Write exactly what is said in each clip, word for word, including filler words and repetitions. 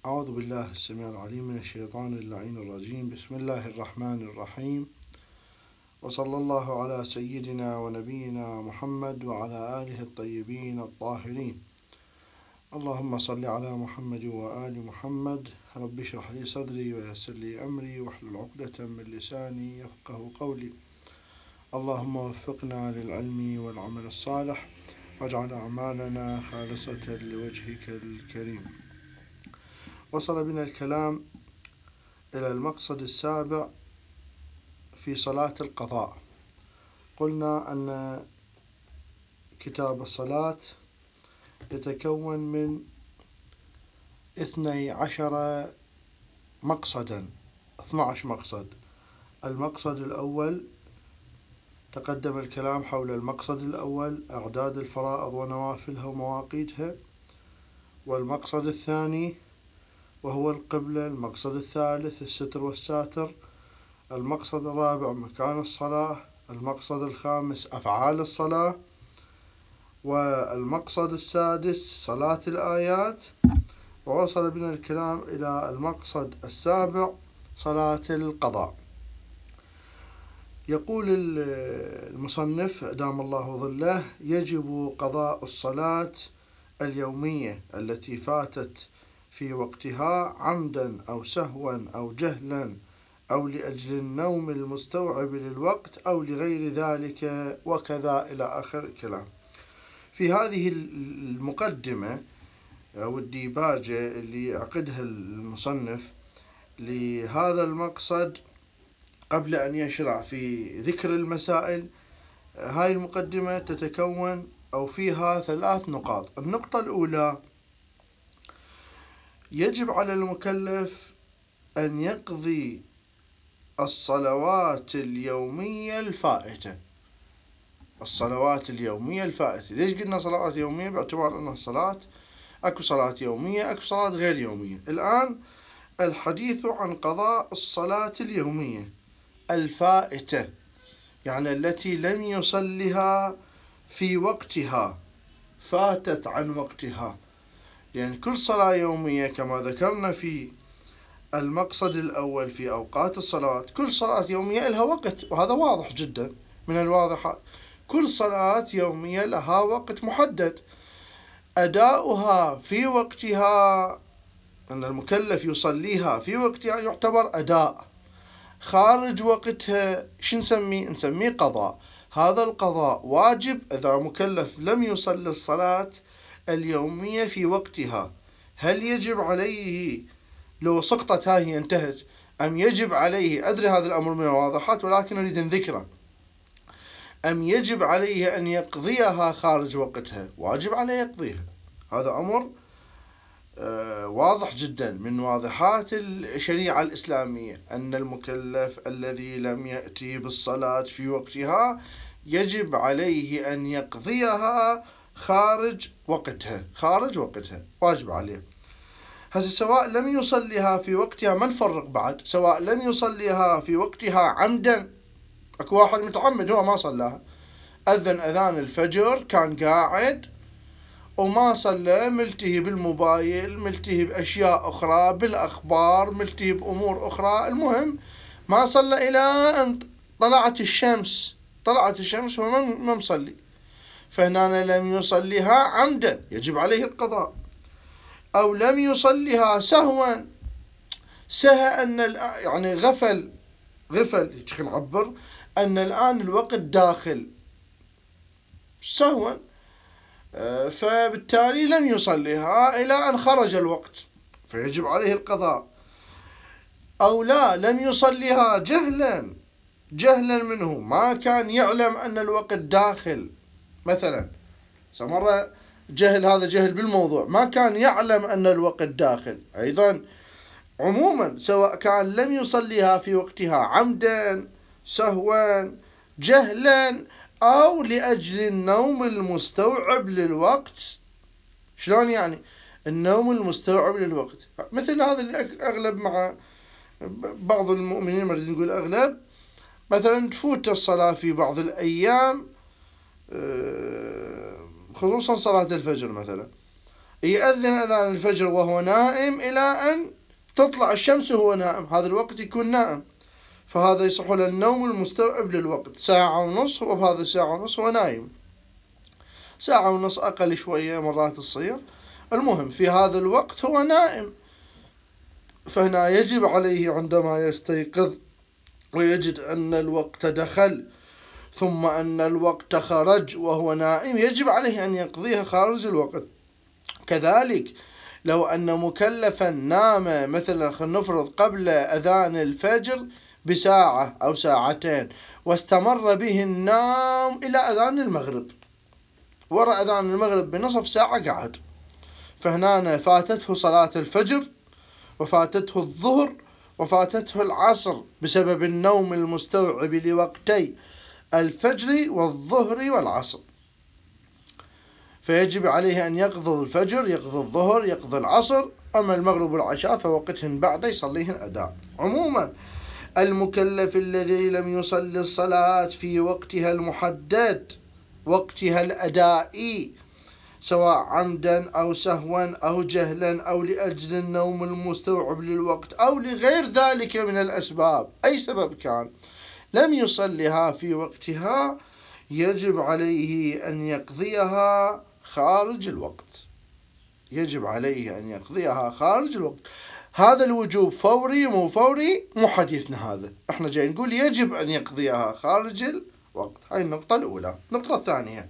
أعوذ بالله السميع العليم من الشيطان اللعين الرجيم. بسم الله الرحمن الرحيم، وصلى الله على سيدنا ونبينا محمد وعلى آله الطيبين الطاهرين. اللهم صل على محمد وآل محمد. رب اشرح لي صدري ويسر لي أمري واحلل عقدة من لساني يفقه قولي. اللهم وفقنا للعلم والعمل الصالح، واجعل أعمالنا خالصة لوجهك الكريم. وصل بنا الكلام إلى المقصد السابع في صلاة القضاء. قلنا أن كتاب الصلاة يتكون من اثني عشر مقصدا، اثني عشر مقصد. المقصد الأول تقدم الكلام حول المقصد الأول، أعداد الفرائض ونوافلها ومواقيتها. والمقصد الثاني وهو القبلة. المقصد الثالث الستر والساتر. المقصد الرابع مكان الصلاة. المقصد الخامس أفعال الصلاة. والمقصد السادس صلاة الآيات. ووصل بنا الكلام إلى المقصد السابع صلاة القضاء. يقول المصنف أدام الله ظله: يجب قضاء الصلاة اليومية التي فاتت في وقتها عمدا أو سهوا أو جهلا أو لأجل النوم المستوعب للوقت أو لغير ذلك، وكذا إلى آخر الكلام. في هذه المقدمة أو الديباجة اللي يعقدها المصنف لهذا المقصد قبل أن يشرع في ذكر المسائل، هاي المقدمة تتكون أو فيها ثلاث نقاط. النقطة الأولى: يجب على المكلف أن يقضي الصلوات اليومية الفائتة. الصلوات اليومية الفائتة، ليش قلنا صلوات يومية؟ باعتبار أنها صلاة، أكو صلاة يومية أكو صلاة غير يومية. الآن الحديث عن قضاء الصلاة اليومية الفائتة، يعني التي لم يصلها في وقتها، فاتت عن وقتها. لأن يعني كل صلاة يومية كما ذكرنا في المقصد الأول في أوقات الصلاة، كل صلاة يومية لها وقت، وهذا واضح جدا من الواضحات. كل صلاة يومية لها وقت محدد، أداؤها في وقتها، أن المكلف يصليها في وقتها يعتبر أداء. خارج وقتها شو نسميه؟ نسميه قضاء. هذا القضاء واجب إذا مكلف لم يصلي الصلاة اليومية في وقتها. هل يجب عليه لو سقطت هاي انتهت، أم يجب عليه؟ أدري هذا الأمر من الواضحات ولكن أريد أن ذكره. أم يجب عليه أن يقضيها خارج وقتها؟ واجب عليه يقضيها. هذا أمر واضح جدا من واضحات الشريعة الإسلامية، أن المكلف الذي لم يأتي بالصلاة في وقتها يجب عليه أن يقضيها خارج وقتها. خارج وقتها واجب عليه. هذا سواء لم يصليها في وقتها، ما نفرق بعد، سواء لم يصليها في وقتها عمدا. اكو واحد متعمد هو ما صلاها، أذن أذان الفجر كان قاعد وما صلى، ملتهي بالموبايل، ملتهي بأشياء أخرى، بالأخبار، ملتهي بأمور أخرى، المهم ما صلى إلى أن طلعت الشمس. طلعت الشمس وما مصلي، فهنا لم يصليها عمدا يجب عليه القضاء. أو لم يصليها سهوا، سهى أن يعني غفل غفل نعبر أن الآن الوقت داخل سهوا، فبالتالي لم يصليها إلى أن خرج الوقت، فيجب عليه القضاء. أو لا، لم يصليها جهلا جهلا منه، ما كان يعلم أن الوقت داخل مثلا. مرة جهل، هذا جهل بالموضوع، ما كان يعلم أن الوقت داخل. أيضا عموما سواء كان لم يصليها في وقتها عمدا سهوا جهلا أو لأجل النوم المستوعب للوقت. شلون يعني النوم المستوعب للوقت؟ مثل هذا اللي أغلب مع بعض المؤمنين، مريد نقول أغلب، مثلا تفوت الصلاة في بعض الأيام، خصوصا صلاة الفجر مثلا، يأذن أذان الفجر وهو نائم إلى أن تطلع الشمس وهو نائم، هذا الوقت يكون نائم، فهذا يصح له النوم المستوعب للوقت، ساعة ونص، وبهذا ساعة ونص هو نايم، ساعة ونص أقل شوية مرات تصير، المهم في هذا الوقت هو نائم. فهنا يجب عليه عندما يستيقظ ويجد أن الوقت دخل ثم أن الوقت خرج وهو نائم، يجب عليه أن يقضيها خارج الوقت. كذلك لو أن مكلفا نام مثلا خلينا نفرض قبل أذان الفجر بساعة أو ساعتين واستمر به النوم إلى أذان المغرب، وراء أذان المغرب بنصف ساعة قعد، فهنا فاتته صلاة الفجر وفاتته الظهر وفاتته العصر بسبب النوم المستوعب لوقتي الفجر والظهر والعصر، فيجب عليه أن يقضي الفجر، يقضي الظهر، يقضي العصر، أما المغرب والعشاء فوقتهن بعد يصليهن أداء. عموما المكلف الذي لم يصلي الصلاة في وقتها المحدد، وقتها الأدائي، سواء عمدا أو سهوا أو جهلا أو لأجل النوم المستوعب للوقت أو لغير ذلك من الأسباب، أي سبب كان لم يصلها في وقتها، يجب عليه أن يقضيها خارج الوقت، يجب عليه أن يقضيها خارج الوقت. هذا الوجوب فوري مو فوري مو حديثنا، هذا احنا جاي نقول يجب أن يقضيها خارج الوقت. هاي النقطة الأولى. النقطة الثانية،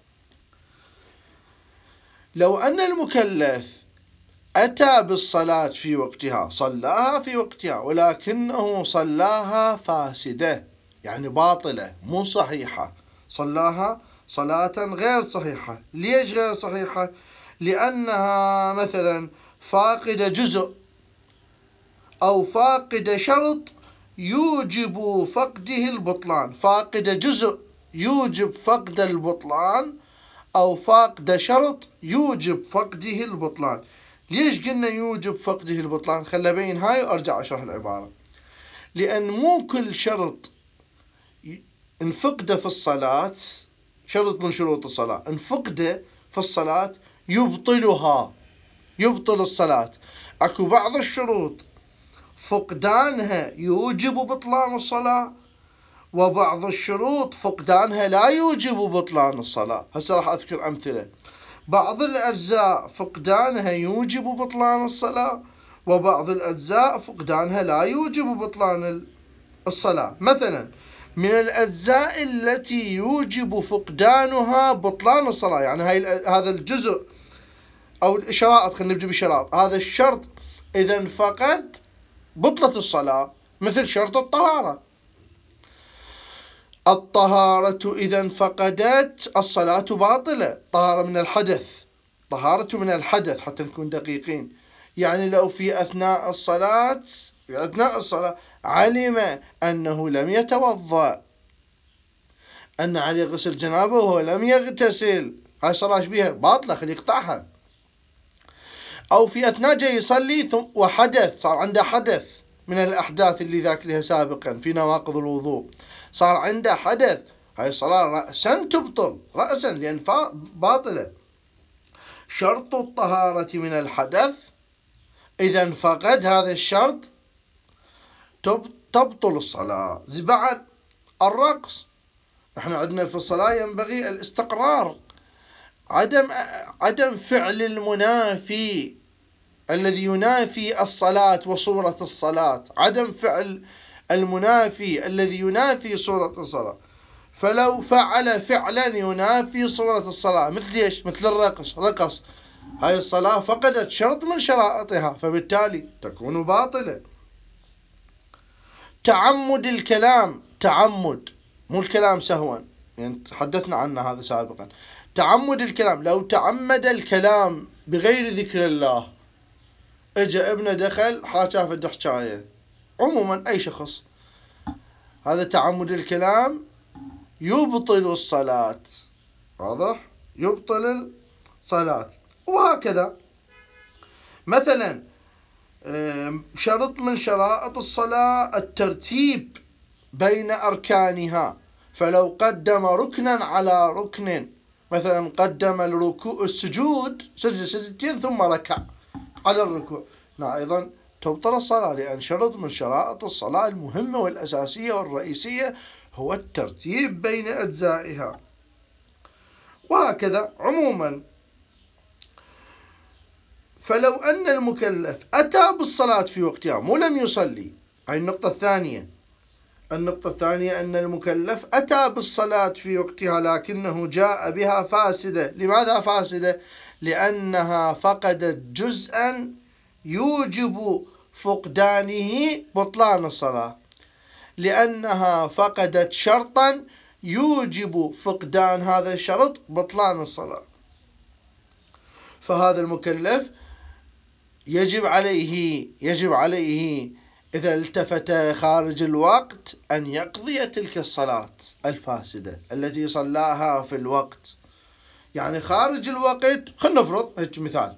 لو أن المكلف أتى بالصلاة في وقتها، صلاها في وقتها ولكنه صلاها فاسدة، يعني باطلة مو صحيحة، صلاها صلاة غير صحيحة. ليش غير صحيحة؟ لأنها مثلا فاقدة جزء أو فاقدة شرط يوجب فقده البطلان، فاقدة جزء يوجب فقد البطلان أو فاقد شرط يوجب فقده البطلان. ليش قلنا يوجب فقده البطلان؟ خلنا بين هاي وأرجع أشرح العبارة. لأن مو كل شرط انفقد في الصلاة، شرط من شروط الصلاة انفقد في الصلاة يبطلها، يبطل الصلاة. أكو بعض الشروط فقدانها يوجب بطلان الصلاة، وبعض الشروط فقدانها لا يوجب بطلان الصلاة. هسه راح أذكر أمثلة. بعض الأجزاء فقدانها يوجب بطلان الصلاة، وبعض الأجزاء فقدانها لا يوجب بطلان الصلاة. مثلا من الأجزاء التي يوجب فقدانها بطلان الصلاة، يعني هاي هذا الجزء أو الإشراط، خلينا نبدأ بشراط، هذا الشرط إذا انفقد بطلت الصلاة، مثل شرط الطهارة. الطهارة إذا انفقدت الصلاة باطلة، طهارة من الحدث، طهارة من الحدث حتى نكون دقيقين. يعني لو في أثناء الصلاة في أثناء الصلاة علم أنه لم يتوضأ، أن عليه غسل جنابه وهو لم يغتسل، هاي صلاة بها باطلة، خلي يقطعها. أو في أثناء جاي يصلي ثم وحدث، صار عنده حدث من الأحداث اللي ذاك لها سابقا في نواقض الوضوء، صار عنده حدث، هاي الصلاة رأسا تبطل، رأسا لأن باطلة. شرط الطهارة من الحدث إذا انفقد هذا الشرط تبطل الصلاة. زي بعد الرقص، احنا عندنا في الصلاة ينبغي الاستقرار، عدم عدم فعل المنافي الذي ينافي الصلاة وصورة الصلاة، عدم فعل المنافي الذي ينافي صورة الصلاة. فلو فعل فعلا ينافي صورة الصلاة، مثل ايش؟ مثل الرقص، رقص، هاي الصلاة فقدت شرط من شرائطها، فبالتالي تكون باطلة. تعمد الكلام، تعمد مو الكلام سهوا، يعني تحدثنا عنه هذا سابقا. تعمد الكلام، لو تعمد الكلام بغير ذكر الله، اجا ابنه دخل حاشا في الدحشاية، عموما أي شخص، هذا تعمد الكلام يبطل الصلاة، واضح؟ يبطل الصلاة. وهكذا مثلا شرط من شرائط الصلاة الترتيب بين أركانها، فلو قدم ركنا على ركن، مثلا قدم الركوع السجود سجد سجدتين ثم ركع على الركوع، هنا أيضا تبطل الصلاة، لأن شرط من شرائط الصلاة المهمة والأساسية والرئيسية هو الترتيب بين أجزائها. وهكذا عموما. فلو أن المكلف أتى بالصلاة في وقتها ولم يصلي، هذه النقطة الثانية. النقطة الثانية أن المكلف أتى بالصلاة في وقتها لكنه جاء بها فاسدة. لماذا فاسدة؟ لأنها فقدت جزءا يوجب فقدانه بطلان الصلاة، لأنها فقدت شرطا يوجب فقدان هذا الشرط بطلان الصلاة. فهذا المكلف يجب عليه يجب عليه إذا التفت خارج الوقت أن يقضي تلك الصلاة الفاسدة التي صلاها في الوقت. يعني خارج الوقت، خلنا نفرض هيك مثال،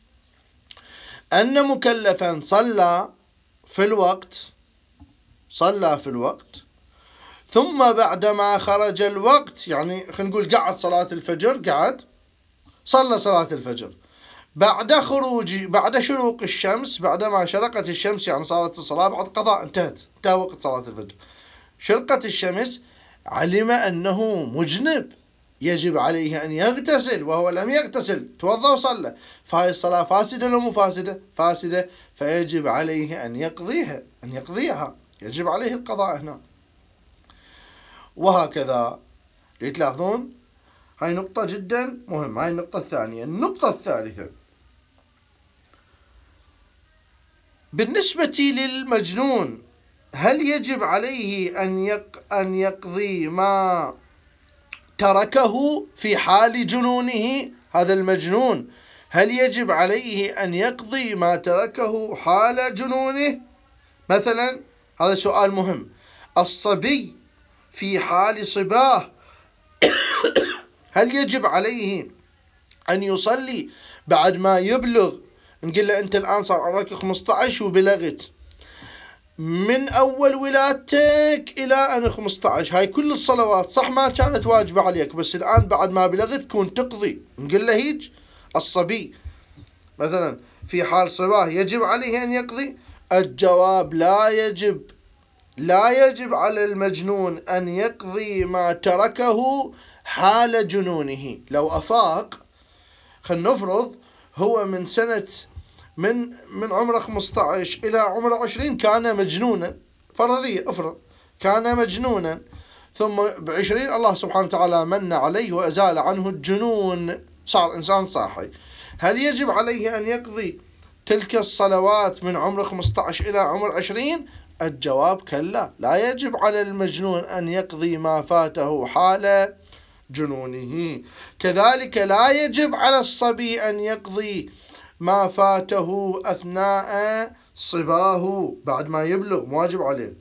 أن مكلفا صلى في الوقت صلى في الوقت ثم بعدما خرج الوقت، يعني خلينا نقول قعد صلاة الفجر، قعد صلى صلاة الفجر، بعد خروج بعد شروق الشمس، بعدما شرقت الشمس يعني صارت الصلاة بعد قضاء، انتهت انتهى وقت صلاة الفجر، شرقت الشمس، علم أنه مجنب يجب عليه أن يغتسل وهو لم يغتسل، توضأ وصلى، فهذه الصلاة فاسدة ولا مو فاسدة؟ فاسدة، فيجب عليه أن يقضيها أن يقضيها يجب عليه القضاء هنا. وهكذا تلاحظون هاي نقطة جدا مهمة. هاي النقطة الثانية. النقطة الثالثة بالنسبة للمجنون، هل يجب عليه أن يق أن يقضي ما تركه في حال جنونه؟ هذا المجنون هل يجب عليه أن يقضي ما تركه حال جنونه؟ مثلا هذا سؤال مهم. الصبي في حال صباه هل يجب عليه أن يصلي بعد ما يبلغ؟ نقول له أنت الآن صار عمرك خمسة عشر وبلغت، من أول ولادتك إلى أن خمسة عشر هاي كل الصلوات صح ما كانت واجبة عليك، بس الآن بعد ما بلغت تكون تقضي. نقول له هيج الصبي مثلا في حال صباه يجب عليه أن يقضي؟ الجواب لا يجب. لا يجب على المجنون أن يقضي ما تركه حال جنونه. لو أفاق، خلينا نفرض هو من سنة من من عمره خمسة عشر إلى عمره عشرين كان مجنونا، فرضية أفرض كان مجنونا، ثم بعشرين الله سبحانه وتعالى من عليه وأزال عنه الجنون، صار إنسان صاحي، هل يجب عليه أن يقضي تلك الصلوات من عمر خمسة عشر إلى عمر عشرين؟ الجواب كلا، لا يجب على المجنون أن يقضي ما فاته حال جنونه. كذلك لا يجب على الصبي أن يقضي ما فاته أثناء صباه بعد ما يبلغ، واجب عليه.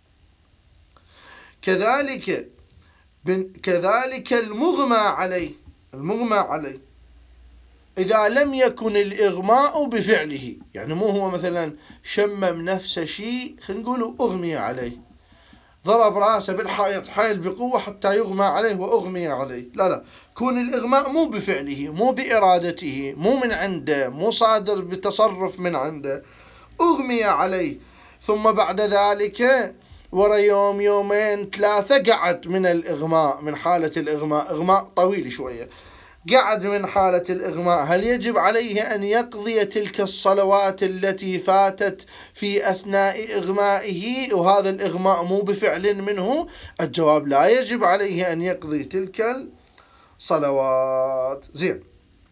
كذلك كذلك المغمى عليه المغمى عليه إذا لم يكن الإغماء بفعله، يعني مو هو مثلا شمم نفسه شيء خلينا نقول أغمي عليه، ضرب راسه بالحائط حيل بقوة حتى يغمى عليه وأغمي عليه، لا لا، كون الإغماء مو بفعله، مو بإرادته، مو من عنده، مو صادر بتصرف من عنده، أغمي عليه، ثم بعد ذلك ورا يوم يومين ثلاثة قعد من الإغماء، من حالة الإغماء، إغماء طويل شوية، قعد من حالة الإغماء، هل يجب عليه أن يقضي تلك الصلوات التي فاتت في أثناء إغمائه وهذا الإغماء مو بفعل منه؟ الجواب لا يجب عليه أن يقضي تلك الصلوات. زين.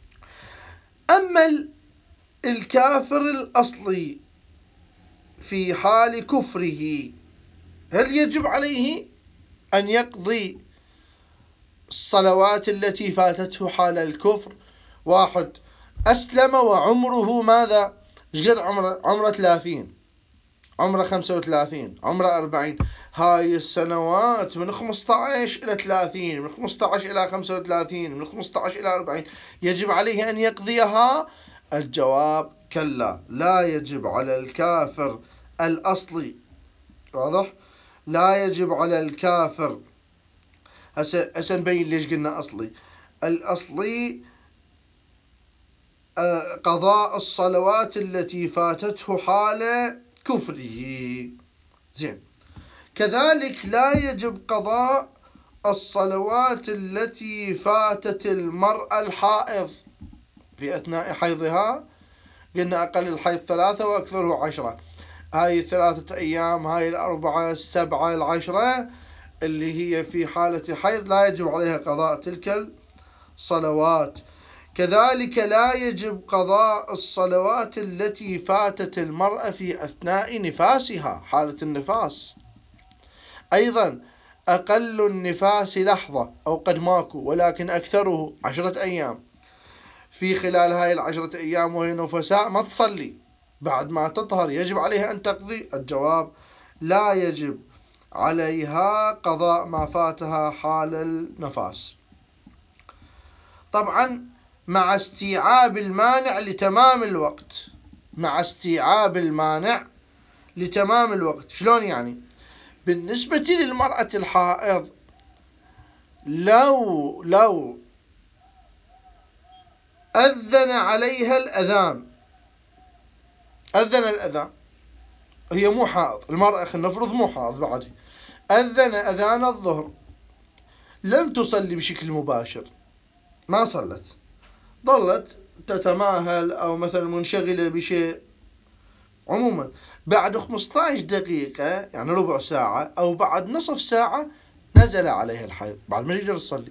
أما الكافر الأصلي في حال كفره، هل يجب عليه أن يقضي الصلوات التي فاتته حال الكفر؟ واحد أسلم وعمره ماذا؟ ايش قد عمره؟ عمره ثلاثين، عمره خمسة وثلاثين، عمره أربعين، هاي السنوات من خمسة عشر إلى ثلاثين، من خمسة عشر إلى خمسة وثلاثين، من خمسة عشر إلى أربعين، يجب عليه أن يقضيها؟ الجواب كلا، لا يجب على الكافر الأصلي. واضح؟ لا يجب على الكافر. هسه هسه نبين ليش قلنا أصلي. الأصلي قضاء الصلوات التي فاتته حال كفره. زين. كذلك لا يجب قضاء الصلوات التي فاتت المرأة الحائض في أثناء حيضها. قلنا أقل الحيض ثلاثة وأكثره عشرة. هاي الثلاثة أيام، هاي الأربعة، السبعة، العشرة اللي هي في حالة حيض لا يجب عليها قضاء تلك الصلوات. كذلك لا يجب قضاء الصلوات التي فاتت المرأة في أثناء نفاسها، حالة النفاس. أيضا أقل النفاس لحظة أو قد ماكو، ولكن أكثره عشرة أيام. في خلال هاي العشرة أيام وهي نفساء ما تصلي، بعد ما تطهر يجب عليها أن تقضي؟ الجواب لا يجب عليها قضاء ما فاتها حال النفاس. طبعا مع استيعاب المانع لتمام الوقت. مع استيعاب المانع لتمام الوقت. شلون يعني؟ بالنسبة للمرأة الحائض، لو لو أذن عليها الأذان، أذن الأذان، هي مو حائض المرأة، خلينا نفرض مو حائض بعد، أذن أذان الظهر، لم تصلي بشكل مباشر، ما صلت، ظلت تتماهل أو مثلا منشغلة بشيء. عموما بعد خمسة عشر دقيقة، يعني ربع ساعة أو بعد نصف ساعة، نزل عليها الحيض بعد ما تقدر تصلي.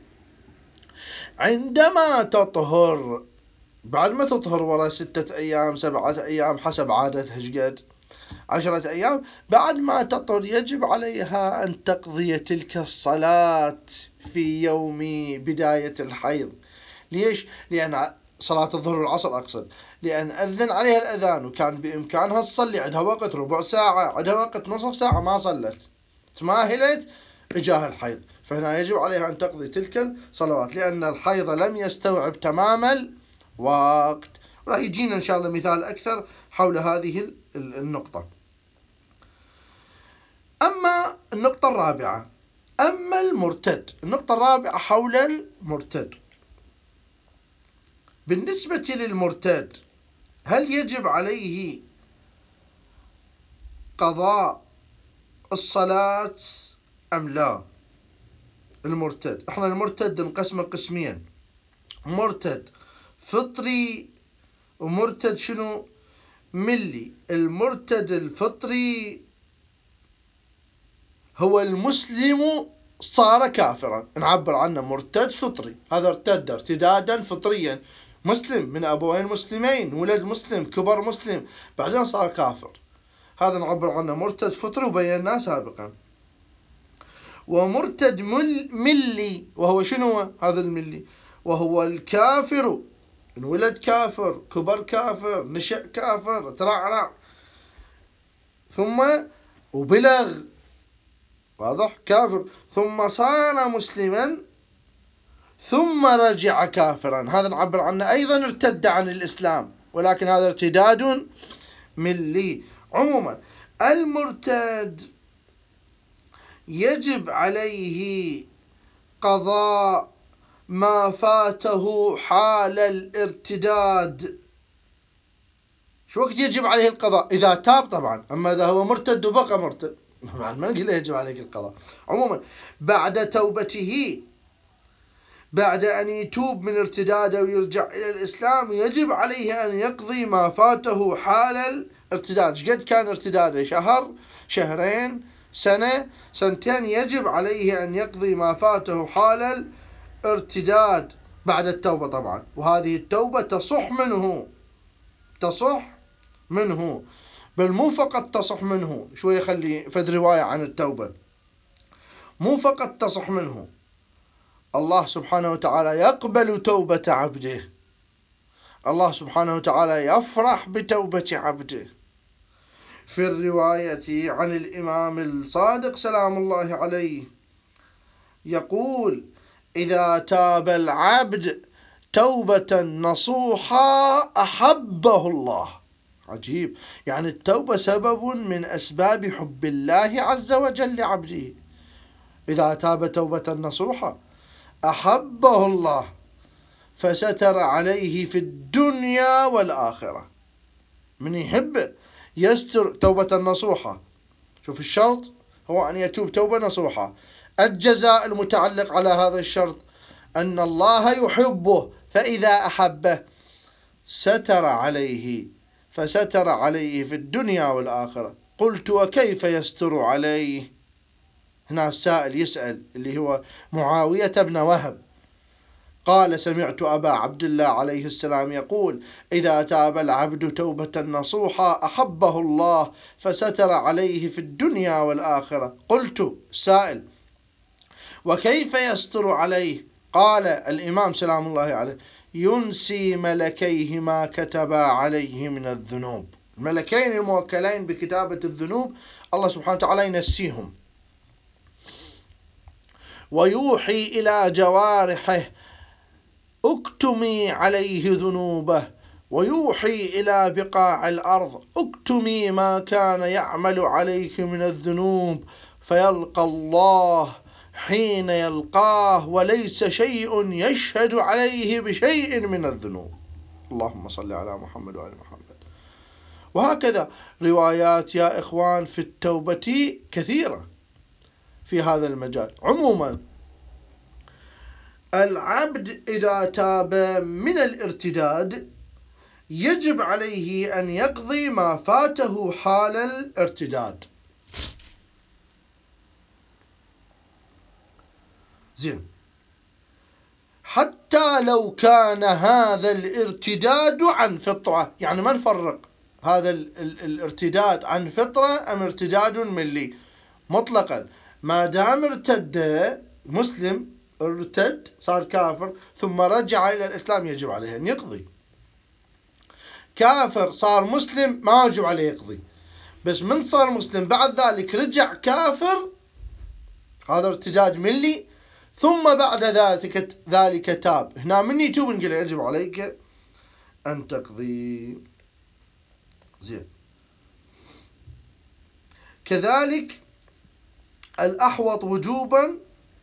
عندما تطهر، بعد ما تطهر وراء ستة أيام سبعة أيام حسب عادتها شقد، عشرة أيام، بعد ما تطهر يجب عليها أن تقضي تلك الصلاة في يوم بداية الحيض. ليش؟ لأن صلاة الظهر والعصر أقصد، لأن أذن عليها الأذان وكان بإمكانها تصلي، عندها وقت ربع ساعة، عندها وقت نصف ساعة، ما صلت، تماهلت، إجاها الحيض، فهنا يجب عليها أن تقضي تلك الصلوات، لأن الحيض لم يستوعب تمام الوقت. راح يجينا إن شاء الله مثال أكثر حول هذه النقطة. أما النقطة الرابعة، أما المرتد، النقطة الرابعة حول المرتد. بالنسبة للمرتد، هل يجب عليه قضاء الصلاة أم لا؟ المرتد، احنا المرتد نقسمه قسمين، مرتد فطري ومرتد شنو؟ ملي. المرتد الفطري هو المسلم صار كافرا، نعبر عنه مرتد فطري، هذا ارتد ارتدادا فطريا، مسلم من أبوين مسلمين، ولد مسلم، كبر مسلم، بعدين صار كافر، هذا نعبر عنه مرتد فطري وبيناه سابقا. ومرتد ملي، وهو شنو هذا الملي؟ وهو الكافر، انولد كافر، كبر كافر، نشأ كافر، ترعرع، ثم وبلغ، واضح، كافر، ثم صار مسلما ثم رجع كافرا، هذا نعبر عنه أيضا ارتد عن الإسلام، ولكن هذا ارتداد ملي. عموما المرتد يجب عليه قضاء ما فاته حال الارتداد. شو وقت يجب عليه القضاء؟ إذا تاب طبعا، أما إذا هو مرتد وبقى مرتد ما نقول يجب عليه القضاء. عموما بعد توبته، بعد أن يتوب من ارتداده ويرجع إلى الإسلام، يجب عليه أن يقضي ما فاته حال الارتداد. شقد كان ارتداده؟ شهر، شهرين، سنة، سنتين، يجب عليه أن يقضي ما فاته حال الارتداد بعد التوبة طبعا. وهذه التوبة تصح منه، تصح منه، بل مو فقط تصح منه، شوية خلي فد رواية عن التوبة، مو فقط تصح منه، الله سبحانه وتعالى يقبل توبة عبده، الله سبحانه وتعالى يفرح بتوبة عبده. في الرواية عن الإمام الصادق سلام الله عليه يقول: إذا تاب العبد توبة نصوحا أحبه الله. عجيب، يعني التوبة سبب من أسباب حب الله عز وجل لعبده. إذا تاب توبة نصوحا أحبه الله، فستر عليه في الدنيا والآخرة. من يحب يستر توبة نصوحة. شوف الشرط هو أن يتوب توبة نصوحة. الجزاء المتعلق على هذا الشرط أن الله يحبه، فإذا أحبه ستر عليه، فستر عليه في الدنيا والآخرة. قلت وكيف يستر عليه؟ هنا السائل يسأل اللي هو معاوية بن وهب، قال سمعت أبا عبد الله عليه السلام يقول إذا تاب العبد توبة نصوحا أحبه الله فستر عليه في الدنيا والآخرة. قلت سائل وكيف يستر عليه؟ قال الإمام سلام الله عليه ينسي ملكيه ما كتبا عليه من الذنوب. الملكين الموكلين بكتابة الذنوب الله سبحانه وتعالى ينسيهم، ويوحي إلى جوارحه اكتمي عليه ذنوبه، ويوحي إلى بقاع الأرض اكتمي ما كان يعمل عليك من الذنوب، فيلقى الله حين يلقاه وليس شيء يشهد عليه بشيء من الذنوب. اللهم صل على محمد وعلى محمد. وهكذا روايات يا إخوان في التوبة كثيرة في هذا المجال. عموما العبد إذا تاب من الارتداد يجب عليه أن يقضي ما فاته حال الارتداد. زين، حتى لو كان هذا الارتداد عن فطرة، يعني ما نفرق هذا الارتداد عن فطرة أم ارتداد ملي، مطلقا ما دام ارتد مسلم، ارتد صار كافر ثم رجع إلى الإسلام يجب عليه أن يقضي. كافر صار مسلم ما يجب عليه يقضي، بس من صار مسلم بعد ذلك رجع كافر هذا ارتداد ملي، ثم بعد ذلك ذلك تاب، هنا من يتوب نقول يجب عليك أن تقضي. زين، كذلك الأحوط وجوبا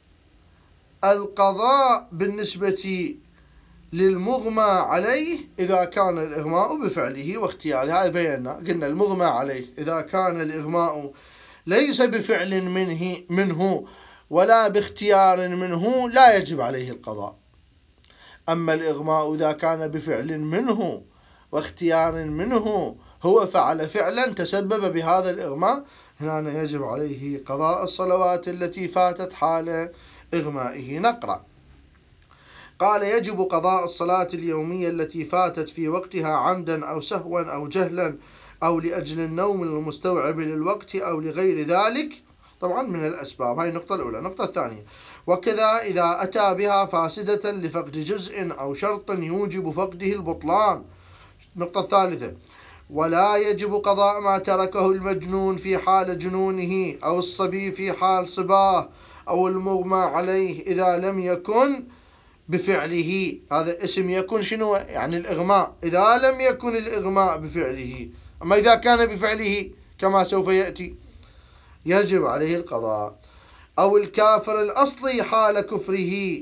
القضاء بالنسبة للمغمى عليه إذا كان الإغماء بفعله واختياره. هذا بينا، قلنا المغمى عليه إذا كان الإغماء ليس بفعل منه منه ولا باختيار منه لا يجب عليه القضاء. أما الإغماء إذا كان بفعل منه واختيار منه، هو فعل فعلا تسبب بهذا الإغماء، هنا يجب عليه قضاء الصلوات التي فاتت حال إغمائه. نقرأ. قال يجب قضاء الصلاة اليومية التي فاتت في وقتها عمدا أو سهوا أو جهلا أو لأجل النوم المستوعب للوقت أو لغير ذلك، طبعا من الأسباب. هاي النقطة الأولى. النقطة الثانية، وكذا إذا أتى بها فاسدة لفقد جزء أو شرط يوجب فقده البطلان. النقطة الثالثة، ولا يجب قضاء ما تركه المجنون في حال جنونه أو الصبي في حال صباه أو المغمى عليه إذا لم يكن بفعله. هذا اسم يكون شنو؟ يعني الإغماء، إذا لم يكن الإغماء بفعله. أما إذا كان بفعله كما سوف يأتي يجب عليه القضاء. أو الكافر الأصلي حال كفره،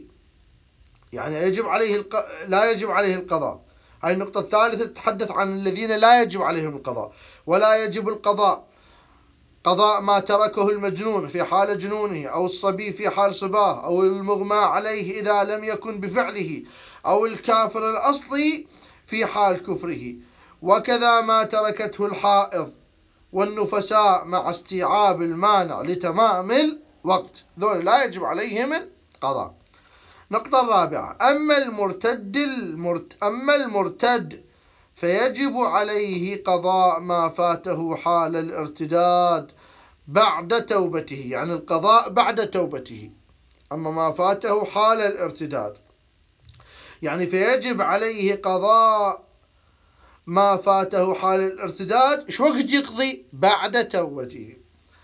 يعني يجب عليه الق... لا يجب عليه القضاء. هاي النقطة الثالثة تتحدث عن الذين لا يجب عليهم القضاء. ولا يجب القضاء قضاء ما تركه المجنون في حال جنونه أو الصبي في حال صباه أو المغمى عليه إذا لم يكن بفعله أو الكافر الأصلي في حال كفره. وكذا ما تركته الحائض والنفساء مع استيعاب المانع لتمام الوقت، ذول لا يجب عليهم القضاء. نقطة الرابعة، أما المرتد المرت... أما المرتد فيجب عليه قضاء ما فاته حال الارتداد بعد توبته، يعني القضاء بعد توبته. أما ما فاته حال الارتداد يعني فيجب عليه قضاء ما فاته حال الارتداد. إيش وقت يقضي؟ بعد توبته.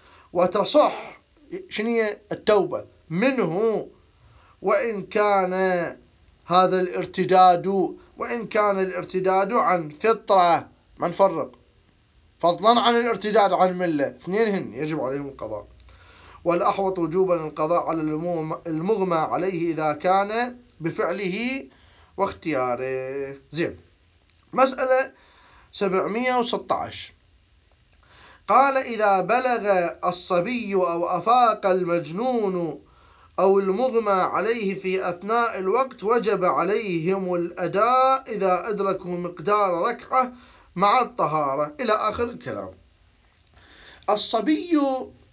وتصح شنو التوبة منه وإن كان هذا الارتداد وإن كان الارتداد عن فطرة، ما نفرق، فضلا عن الارتداد عن ملة، اثنينهن يجب عليهم القضاء. والأحوط وجوبا القضاء على المغمى عليه إذا كان بفعله واختياره. زين. مسألة سبعمائة وستة عشر قال: إذا بلغ الصبي أو أفاق المجنون أو المغمى عليه في أثناء الوقت وجب عليهم الأداء إذا أدركوا مقدار ركعة مع الطهارة، إلى آخر الكلام. الصبي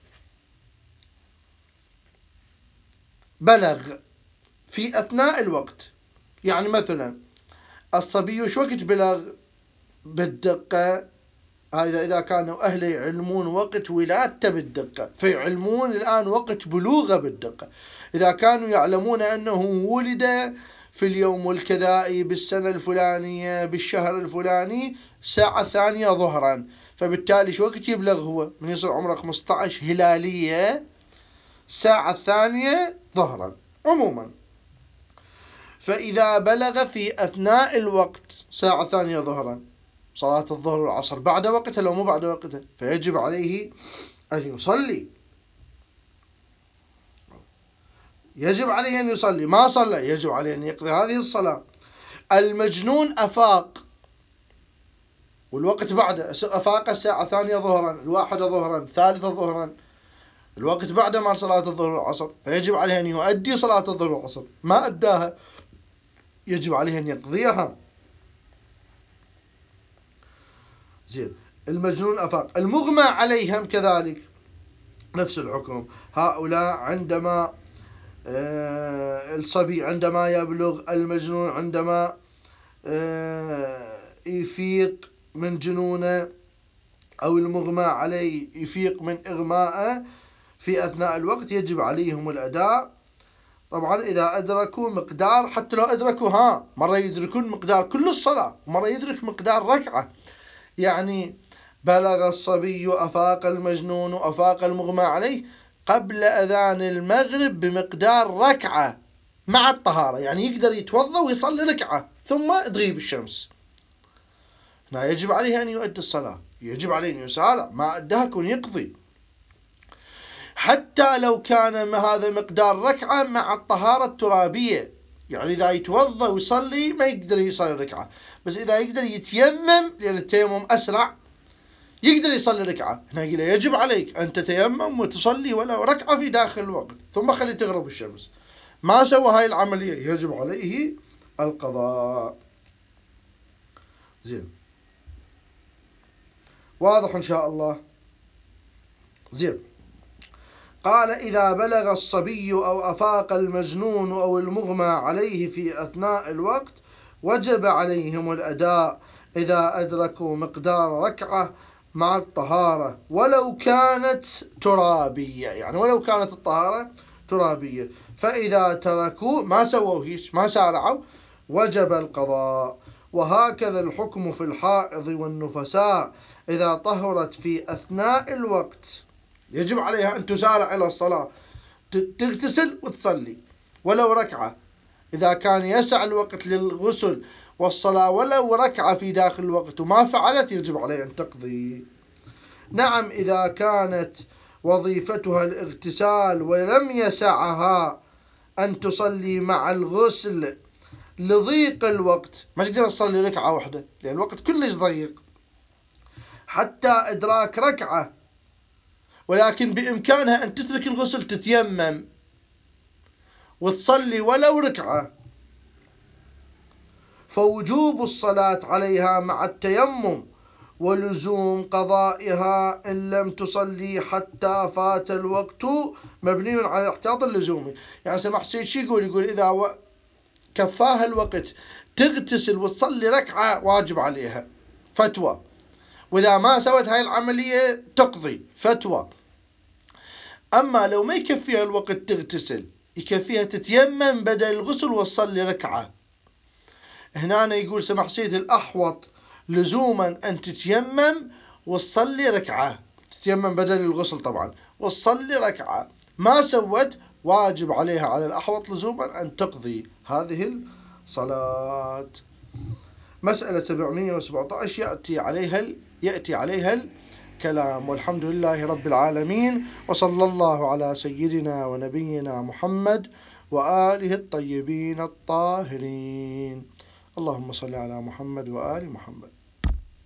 بلغ في أثناء الوقت، يعني مثلا الصبي شو وقت بلغ بالدقة؟ هذا إذا كانوا أهل يعلمون وقت ولادته بالدقة، فيعلمون الآن وقت بلوغه بالدقة. إذا كانوا يعلمون أنه ولد في اليوم الكذائي بالسنة الفلانية بالشهر الفلاني ساعة ثانية ظهرا، فبالتالي شو وقت يبلغ هو؟ من يصير عمره خمسة عشر هلالية ساعة ثانية ظهرا عموما. فإذا بلغ في أثناء الوقت ساعة ثانية ظهرا، صلاة الظهر والعصر بعد وقتها لو مو بعد وقتها، فيجب عليه أن يصلي، يجب عليه أن يصلي. ما صلى يجب عليه أن يقضي هذه الصلاة. المجنون أفاق والوقت بعده، أفاق الساعة ثانية ظهرا، الواحدة ظهرا، الثالثة ظهرا، الوقت بعده مع صلاة الظهر والعصر، فيجب عليه أن يؤدي صلاة الظهر والعصر. ما أداها يجب عليه أن يقضيها. زين. المجنون أفاق. المغمى عليهم كذلك نفس الحكم. هؤلاء عندما آه الصبي عندما يبلغ، المجنون عندما آه يفيق من جنونه، أو المغمى عليه يفيق من إغماءه في أثناء الوقت، يجب عليهم الأداء. طبعا إذا أدركوا مقدار، حتى لو أدركوا ها مرة يدركون مقدار كل الصلاة، مرة يدرك مقدار ركعة. يعني بلغ الصبي أفاق المجنون أفاق المغمى عليه قبل أذان المغرب بمقدار ركعة مع الطهارة، يعني يقدر يتوضأ ويصلي ركعة ثم تغيب الشمس. هنا يجب عليه أن يؤدي الصلاة، يجب عليه أن يسارع، ما أداها يكون يقضي، حتى لو كان هذا مقدار ركعة مع الطهارة الترابية. يعني إذا يتوضأ ويصلي ما يقدر يصلي ركعة، بس إذا يقدر يتيمم، لأن التيمم أسرع، يقدر يصلي ركعة. هنا يقول يجب عليك أن تتيمم وتصلي ولو ركعة في داخل الوقت ثم خلي تغرب الشمس. ما سوى هاي العملية يجب عليه القضاء. زين، واضح إن شاء الله. زين. قال: إذا بلغ الصبي أو أفاق المجنون أو المغمى عليه في أثناء الوقت وجب عليهم الأداء إذا أدركوا مقدار ركعة مع الطهارة ولو كانت ترابية، يعني ولو كانت الطهارة ترابية. فإذا تركوا ما سووا هيش، ما سارعوا، وجب القضاء. وهكذا الحكم في الحائض والنفساء إذا طهرت في أثناء الوقت يجب عليها أن تسارع إلى الصلاة، تغتسل وتصلي ولو ركعة. إذا كان يسع الوقت للغسل والصلاة ولو ركعة في داخل الوقت وما فعلت يجب عليها أن تقضي. نعم، إذا كانت وظيفتها الاغتسال ولم يسعها أن تصلي مع الغسل لضيق الوقت، ما تقدر تصلي ركعة واحدة لأن الوقت كلش ضيق حتى إدراك ركعة، ولكن بإمكانها أن تترك الغسل تتيمم وتصلي ولو ركعة، فوجوب الصلاة عليها مع التيمم ولزوم قضائها إن لم تصلي حتى فات الوقت مبني على الاحتياط اللزومي. يعني سمح سيد شي يقول يقول إذا كفاها الوقت تغتسل وتصلي ركعة واجب عليها فتوى، وإذا ما سوت هاي العملية تقضي فتوى. أما لو ما يكفيها الوقت تغتسل، يكفيها تتيمم بدل الغسل وتصلي ركعة، هنا يقول سمح سيد الأحوط لزوما أن تتيمم وتصلي ركعة، تتيمم بدل الغسل طبعا وتصلي ركعة. ما سوت واجب عليها على الأحوط لزوما أن تقضي هذه الصلاة. مسألة سبعمائة وسبعة عشر يأتي عليها يأتي عليها الكلام. والحمد لله رب العالمين، وصلى الله على سيدنا ونبينا محمد وآله الطيبين الطاهرين. اللهم صل على محمد وآل محمد.